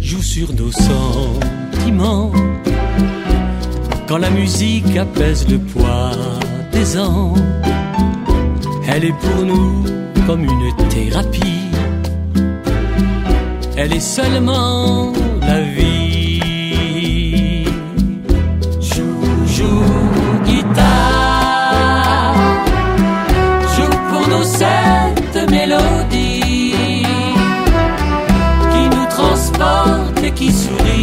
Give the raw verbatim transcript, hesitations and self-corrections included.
joue sur nos sentiments. Quand la musique apaise le poids des ans, elle est pour nous comme une thérapie. Elle est seulement la vie. Joue, joue, guitare, joue pour nous cette mélodie qui nous transporte et qui sourit.